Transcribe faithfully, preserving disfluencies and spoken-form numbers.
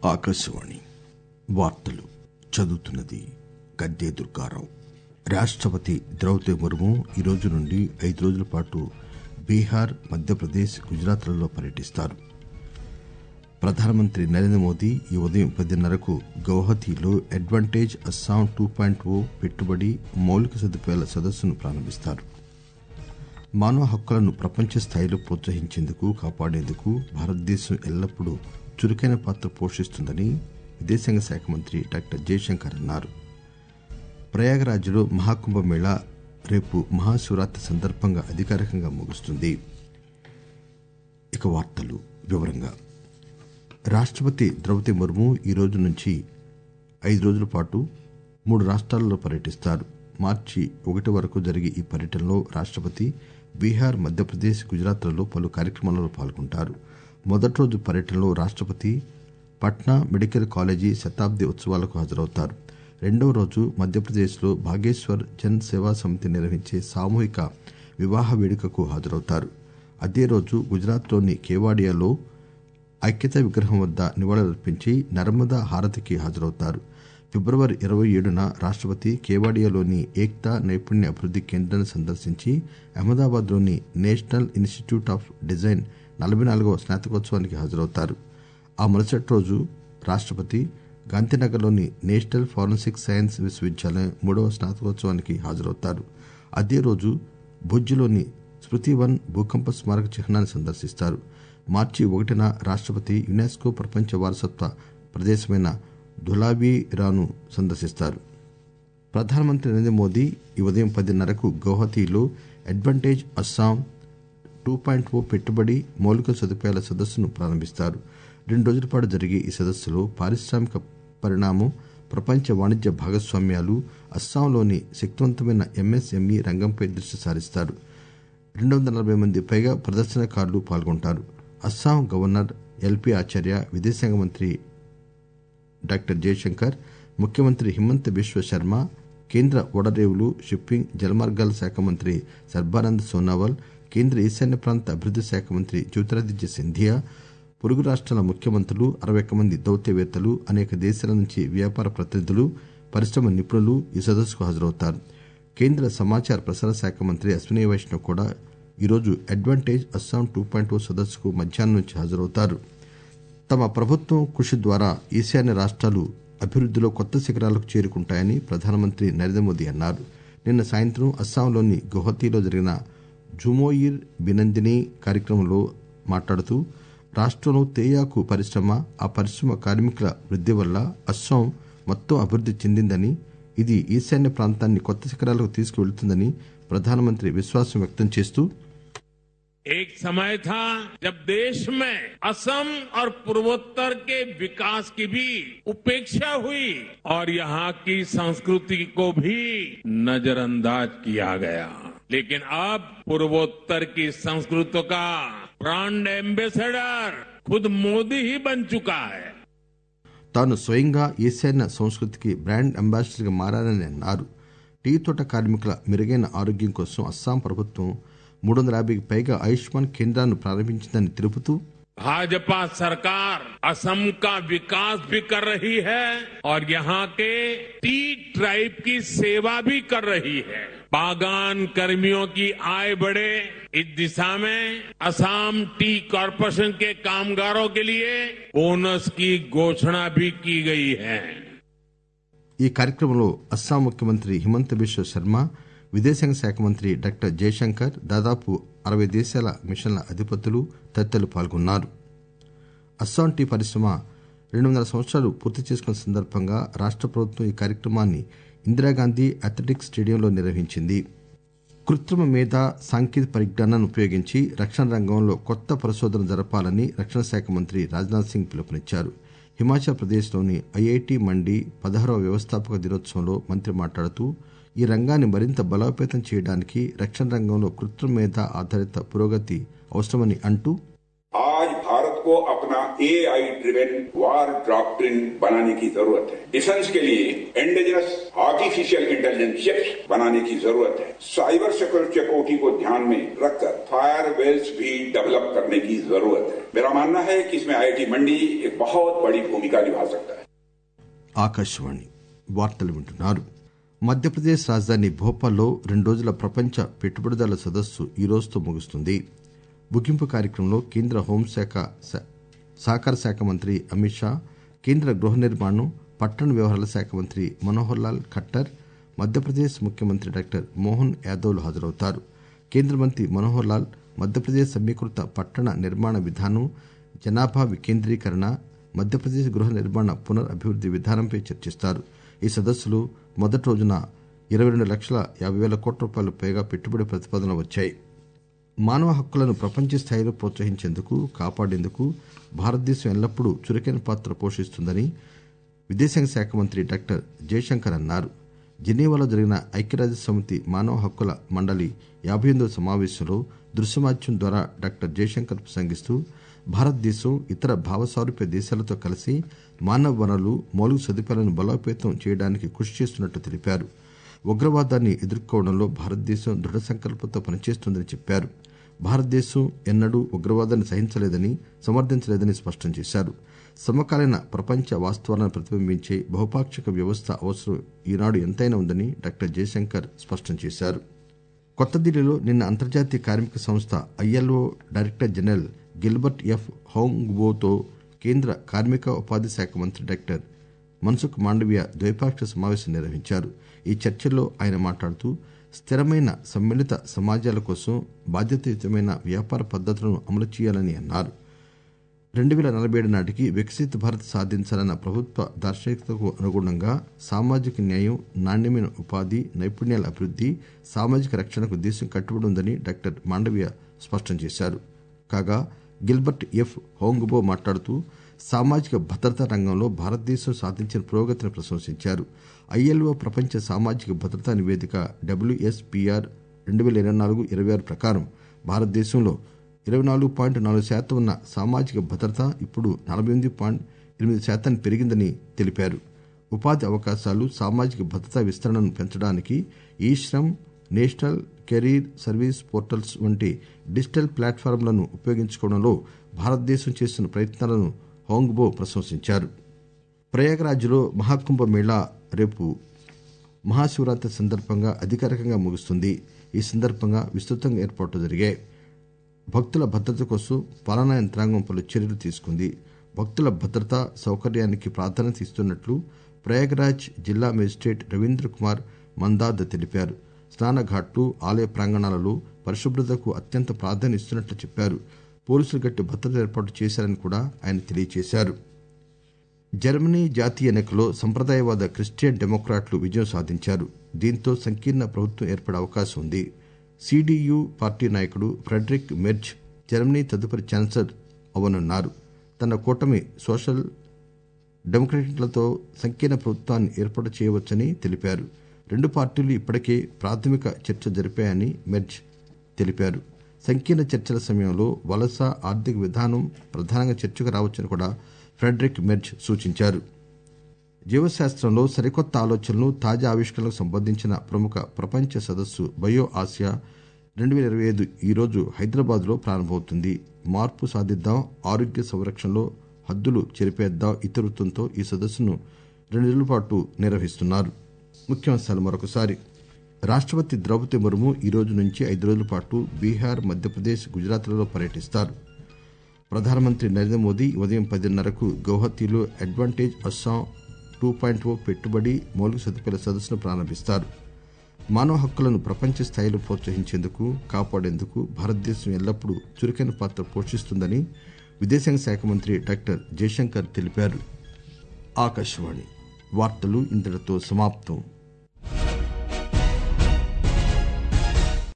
ఆకాశవాణి వార్తలు చదువుతున్నది గద్దే దుర్గారావు. రాష్టపతి ద్రౌపది ముర్ము ఈ రోజు నుండి ఐదు రోజుల పాటు బీహార్, మధ్యప్రదేశ్, గుజరాత్లలో పర్యటిస్తారు. ప్రధానమంత్రి నరేంద్ర మోదీ ఈ ఉదయం పదిన్నరకు గౌహతిలో advantage Assam two point O పెట్టుబడి మౌలిక సదుపాయాల సదస్సును ప్రారంభిస్తారు. మానవ హక్కులను ప్రపంచ స్థాయిలో ప్రోత్సహించేందుకు, కాపాడేందుకు భారతదేశం ఎల్లప్పుడూ చురుకైన పాత్ర పోషిస్తుందని విదేశాంగ శాఖ మంత్రి డాక్టర్ జయశంకర్ అన్నారు. ప్రయాగరాజ్లో మహాకుంభమేళా రేపు మహాశివరాత్రి సందర్భంగా అధికారికంగా ముగుస్తుంది. ఇక వార్తలు వివరంగా. రాష్టపతి ద్రౌపది ముర్ము ఈ రోజు నుంచి ఐదు రోజుల పాటు మూడు రాష్ట్రాలలో పర్యటిస్తారు. మార్చి ఒకటి వరకు జరిగే ఈ పర్యటనలో రాష్టపతి బీహార్, మధ్యప్రదేశ్, గుజరాత్లలో పలు కార్యక్రమాలలో పాల్గొంటారు. మొదటి రోజు పర్యటనలో రాష్టపతి పట్నా మెడికల్ కాలేజీ శతాబ్ది ఉత్సవాలకు హాజరవుతారు. రెండవ రోజు మధ్యప్రదేశ్లో బాగేశ్వర్ జన్ సేవా సమితి నిర్వహించే సామూహిక వివాహ వేడుకకు హాజరవుతారు. అదే రోజు గుజరాత్లోని కేవాడియాలో ఐక్యతా విగ్రహం వద్ద నివాళులర్పించి నర్మదా హారతికి హాజరవుతారు. ఫిబ్రవరి ఇరవై ఏడున రాష్టపతి కేవాడియాలోని ఏక్తా నైపుణ్య అభివృద్ది కేంద్రాన్ని సందర్శించి అహ్మదాబాద్లోని నేషనల్ ఇన్స్టిట్యూట్ ఆఫ్ డిజైన్ నలభై నాలుగవ స్నాతకోత్సవానికి హాజరవుతారు. ఆ మరుసటి రోజు రాష్టపతి గాంధీనగర్లోని నేషనల్ ఫోరెన్సిక్ సైన్స్ విశ్వవిద్యాలయం మూడవ స్నాతకోత్సవానికి హాజరవుతారు. అదే రోజు భుజ్లోని స్మృతివన్ భూకంప స్మారక చిహ్నాన్ని సందర్శిస్తారు. మార్చి ఒకటిన రాష్టపతి యునెస్కో ప్రపంచ వారసత్వ ప్రదేశమైన ధులావీరాను సందర్శిస్తారు. ప్రధానమంత్రి నరేంద్ర మోదీ ఈ ఉదయం పదిన్నరకు గౌహతిలో advantage Assam two point O పెట్టుబడి మౌలిక సదుపాయాల సదస్సును ప్రారంభిస్తారు. రెండు రోజుల పాటు జరిగే ఈ సదస్సులో పారిశ్రామిక పరిణామం, ప్రపంచ వాణిజ్య భాగస్వామ్యాలు, అస్సాంలోని శక్తివంతమైన ఎంఎస్ఎంఈ రంగంపై దృష్టి సారిస్తారు. రెండు వందల నలభై మంది పైగా ప్రదర్శనకారులు పాల్గొంటారు. అస్సాం గవర్నర్ ఎల్పి ఆచార్య, విదేశాంగ మంత్రి డాక్టర్ జయశంకర్, ముఖ్యమంత్రి హిమంత బిశ్వ శర్మ, కేంద్ర ఓడరేవులు, షిప్పింగ్, జలమార్గాల శాఖ మంత్రి సర్బానంద్ సోనోవాల్, కేంద్ర ఈశాన్య ప్రాంత అభివృద్ది శాఖ మంత్రి జ్యోతిరాదిత్య సింధియా, పొరుగు రాష్ట్రాల ముఖ్యమంత్రులు, అరవై ఒక్క మంది దౌత్యవేత్తలు, అనేక దేశాల నుంచి వ్యాపార ప్రతినిధులు, పరిశ్రమ నిపుణులు ఈ సదస్సుకు హాజరవుతారు. కేంద్ర సమాచార ప్రసార శాఖ మంత్రి అశ్విని వైష్ణవ్ కూడా ఈరోజు advantage Assam two point O సదస్సుకు మధ్యాహ్నం నుంచి హాజరవుతారు. తమ ప్రభుత్వం కృషి ద్వారా ఈశాన్య రాష్ట్రాలు అభివృద్దిలో కొత్త శిఖరాలకు చేరుకుంటాయని ప్రధానమంత్రి నరేంద్ర మోదీ అన్నారు. నిన్న సాయంత్రం అస్సాంలోని గౌహతిలో జరిగిన జుమోయిర్ బినందిని కార్యక్రమంలో మాట్లాడుతూ రాష్టంలో తేయాకు పరిశ్రమ, ఆ పరిశ్రమ కార్మికుల వృద్ది వల్ల అస్సాం మొత్తం అభివృద్ది చెందిందని, ఇది ఈశాన్య ప్రాంతాన్ని కొత్త శిఖరాలకు తీసుకువెళుతుందని ప్రధానమంత్రి విశ్వాసం వ్యక్తం చేస్తూ एक समय था जब देश में असम और पूर्वोत्तर के विकास की भी उपेक्षा हुई और यहाँ की संस्कृति को भी नजरअंदाज किया गया, लेकिन अब पूर्वोत्तर की संस्कृति का ब्रांड एम्बेसडर खुद मोदी ही बन चुका है. తాను స్వయంగా ఈశాన్య సంస్కృతికి బ్రాండ్ అంబాసిడర్గా మారానని అన్నారు. టీ తోట కార్మికుల మెరుగైన ఆరోగ్యం కోసం అస్సాం ప్రభుత్వం మూడు వందల యాభైకి పైగా ఆయుష్మాన్ కేంద్రాలను ప్రారంభించిందని తెలుపుతూ भाजपा सरकार असम का विकास भी कर रही है और यहाँ के टी ट्राइब की सेवा भी कर रही है. बागान कर्मियों की आय बढ़े, इस दिशा में असम टी कॉरपोरेशन के कामगारों के लिए बोनस की घोषणा भी की गई है. ఈ కార్యక్రమంలో అస్సాం ముఖ్యమంత్రి హిమంత బిశ్వ శర్మ, విదేశాంగ శాఖ మంత్రి డాక్టర్ జయశంకర్, దాదాపు అరవై దేశాల మిషన్ల అధిపతులు తదితరులు పాల్గొన్నారు. అస్సాం టీ పరిశ్రమ రెండు వందల సంవత్సరాలు పూర్తి చేసుకున్న సందర్భంగా రాష్ట ప్రభుత్వం ఈ కార్యక్రమాన్ని ఇందిరాగాంధీ అథ్లెటిక్స్ స్టేడియంలో నిర్వహించింది. కృత్రిమ మేధ, సాంకేతిక పరిజ్ఞానాన్ని ఉపయోగించి రక్షణ రంగంలో కొత్త పరిశోధన జరపాలని రక్షణ శాఖ మంత్రి రాజ్నాథ్ సింగ్ పిలుపునిచ్చారు. హిమాచల్ ప్రదేశ్లోని ఐఐటి మండి పదహారవ వ్యవస్థాపక దినోత్సవంలో మంత్రి మాట్లాడుతూ ఈ రంగాన్ని మరింత బలోపేతం చేయడానికి రక్షణ రంగంలో కృత్రిమ మేధ ఆధారిత పురోగతి అవసరమని అంటూ आज भारत को अपना ए आई ड्रिवेन वार डॉक्ट्रिन बनाने की जरूरत है। डिफेंस के लिए इंडिजिनस आर्टिफिशियल इंटेलिजेंस चिप्स बनाने की जरूरत है। साइबर सिक्योरिटी को ध्यान में रखकर फायरवेल्स भी डेवलप करने की जरूरत है। मेरा मानना है कि इसमें आई आई टी मंडी एक बहुत बड़ी भूमिका निभा सकता है। ఆకాశవాణి వార్తలు వింటున్నారు. మధ్యప్రదేశ్ రాజధాని భోపాల్లో రెండు రోజుల ప్రపంచ పెట్టుబడిదారుల సదస్సు ఈ రోజుతో ముగుస్తుంది. ముగింపు కార్యక్రమంలో కేంద్ర హోంశాఖ సహకార శాఖ మంత్రి అమిత్ షా, కేంద్ర గృహ నిర్మాణం పట్టణ వ్యవహారాల శాఖ మంత్రి మనోహర్ లాల్ ఖట్టర్, మధ్యప్రదేశ్ ముఖ్యమంత్రి డాక్టర్ మోహన్ యాదవ్లు హాజరవుతారు. కేంద్ర మంత్రి మనోహర్ లాల్ మధ్యప్రదేశ్ సమీకృత పట్టణ నిర్మాణ విధానం, జనాభా వికేంద్రీకరణ, మధ్యప్రదేశ్ గృహ నిర్మాణ పునర్ అభివృద్ది విధానంపై చర్చిస్తారు. ఈ సదస్సులో మొదటి రోజున ఇరవై రెండు లక్షల యాభై వేల కోట్ల రూపాయలకు పైగా పెట్టుబడి ప్రతిపాదనలు వచ్చాయి. మానవ హక్కులను ప్రపంచ స్థాయిలో ప్రోత్సహించేందుకు, కాపాడేందుకు భారతదేశం ఎల్లప్పుడూ చురుకైన పాత్ర పోషిస్తుందని విదేశాంగ శాఖ మంత్రి డాక్టర్ జయశంకర్ అన్నారు. జెనీవాలో జరిగిన ఐక్యరాజ్యసమితి మానవ హక్కుల మండలి యాభై ఎనిమిదవ సమావేశంలో దృశ్యమాధ్యమం ద్వారా డాక్టర్ జయశంకర్ ప్రసంగిస్తూ భారతదేశం ఇతర భావసారూప్య దేశాలతో కలిసి మానవ వనరులు, మౌలిక సదుపాయాలను బలోపేతం చేయడానికి కృషి చేస్తున్నట్లు తెలిపారు. ఉగ్రవాదాన్ని ఎదుర్కోవడంలో భారతదేశం దృఢ సంకల్పంతో పనిచేస్తోందని చెప్పారు. భారతదేశం ఎన్నడూ ఉగ్రవాదాన్ని సహించలేదని, సమర్థించలేదని స్పష్టం చేశారు. సమకాలీన ప్రపంచ వాస్తవాలను ప్రతిబింబించే బహుపాక్షిక వ్యవస్థ అవసరం ఈనాడు ఎంతైనా ఉందని డాక్టర్ జయశంకర్ స్పష్టం చేశారు. కొత్త ఢిల్లీలో నిన్న అంతర్జాతీయ కార్మిక సంస్థ ILO director general Gilbert F హోంగ్బోతో కేంద్ర కార్మిక ఉపాధి శాఖ మంత్రి డాక్టర్ మన్సుఖ్ మాండవీయ ద్వైపాక్షిక సమావేశం నిర్వహించారు. ఈ చర్చల్లో ఆయన మాట్లాడుతూ స్థిరమైన సమ్మిళిత సమాజాల కోసం బాధ్యతాయుతమైన వ్యాపార పద్దతులను అమలు చేయాలని అన్నారు. రెండు వేల నలభై ఏడు నాటికి వికసిత్ భారత్ సాధించాలన్న ప్రభుత్వ దార్శనికతకు అనుగుణంగా సామాజిక న్యాయం, నాణ్యమైన ఉపాధి, నైపుణ్యాల అభివృద్ది, సామాజిక రక్షణకు దేశం కట్టుబడి ఉందని డాక్టర్ మాండవీయ స్పష్టం చేశారు. కాగా గిల్బర్ట్ ఎఫ్ హోంగ్బో మాట్లాడుతూ సామాజిక భద్రతా రంగంలో భారతదేశం సాధించిన పురోగతిని ప్రశంసించారు. ఐఎల్ఓ ప్రపంచ సామాజిక భద్రతా నివేదిక డబ్ల్యూఎస్పీఆర్ రెండు వేల ఇరవై నాలుగు ఇరవై ఆరు ప్రకారం భారతదేశంలో ఇరవై నాలుగు పాయింట్ నాలుగు శాతం ఉన్న సామాజిక భద్రత ఇప్పుడు నలభై ఎనిమిది పాయింట్ ఎనిమిది శాతానికి పెరిగిందని తెలిపారు. ఉపాధి అవకాశాలు, సామాజిక భద్రతా విస్తరణను పెంచడానికి e Shram, national career service portals వంటి డిజిటల్ ప్లాట్ఫారంలను ఉపయోగించుకోవడంలో భారతదేశం చేస్తున్న ప్రయత్నాలను హోంగ్బో ప్రశంసించారు. ప్రయాగ్రాజ్లో మహాకుంభ మేళా రేపు మహాశివరాత్రి సందర్భంగా అధికారికంగా ముగుస్తుంది. ఈ సందర్భంగా విస్తృతంగా ఏర్పాట్లు జరిగాయి. భక్తుల భద్రత కోసం పాలనా యంత్రాంగం పలు చర్యలు తీసుకుంది. భక్తుల భద్రత, సౌకర్యానికి ప్రాధాన్యత ఇస్తున్నట్లు ప్రయాగ్రాజ్ జిల్లా మేజిస్ట్రేట్ రవీంద్ర కుమార్ మందాద్ తెలిపారు. స్నానఘాట్లు, ఆలయ ప్రాంగణాలలో పరిశుభ్రతకు అత్యంత ప్రాధాన్యం ఇస్తున్నట్లు చెప్పారు. పోలీసులు గట్టి భద్రత ఏర్పాటు చేశారని కూడా ఆయన తెలియజేశారు. జర్మనీ జాతీయ ఎన్నికల్లో సంప్రదాయవాద క్రిస్టియన్ డెమోక్రాట్లు విజయం సాధించారు. దీంతో సంకీర్ణ ప్రభుత్వం ఏర్పడే అవకాశం ఉంది. సిడియు పార్టీ నాయకుడు ఫ్రెడరిక్ మెర్జ్ జర్మనీ తదుపరి ఛాన్సలర్ అవనున్నారు. తన కూటమి సోషల్ డెమోక్రాట్లతో సంకీర్ణ ప్రభుత్వాన్ని ఏర్పాటు చేయవచ్చని తెలిపారు. రెండు పార్టీలు ఇప్పటికే ప్రాథమిక చర్చ జరిపాయని మెర్జ్ తెలిపారు. సంకీర్ణ చర్చల సమయంలో వలస, ఆర్థిక విధానం ప్రధానంగా చర్చకు రావచ్చని కూడా ఫ్రెడరిక్ మెర్జ్ సూచించారు. జీవశాస్త్రంలో సరికొత్త ఆలోచనలు, తాజా ఆవిష్కరణలకు సంబంధించిన ప్రముఖ ప్రపంచ సదస్సు బయో ఆసియా రెండు వేల ఇరవై ఐదు ఈరోజు హైదరాబాద్ లో ప్రారంభమవుతుంది. మార్పు సాధిద్దాం, ఆరోగ్య సంరక్షణలో హద్దులు చెరిపేద్దాం ఇతివృత్తంతో ఈ సదస్సును రెండు రోజుల పాటు నిర్వహిస్తున్నారు. ముఖ్యాంశాలు మరొకసారి. రాష్టపతి ద్రౌపది ముర్ము ఈ రోజు నుంచి ఐదు రోజుల పాటు బీహార్, మధ్యప్రదేశ్, గుజరాత్లలో పర్యటిస్తారు. ప్రధానమంత్రి నరేంద్ర మోదీ ఉదయం పదిన్నరకు గౌహతిలో advantage Assam two point O పెట్టుబడి, మౌలిక సదుపాయాల సదస్సును ప్రారంభిస్తారు. మానవ హక్కులను ప్రపంచ స్థాయిలో ప్రోత్సహించేందుకు, కాపాడేందుకు భారతదేశం ఎల్లప్పుడూ చురుకైన పాత్ర పోషిస్తుందని విదేశాంగ శాఖ మంత్రి డాక్టర్ జయశంకర్ తెలిపారు. ఆకాశవాణి వార్తలు ఇంతటితో సమాప్తం.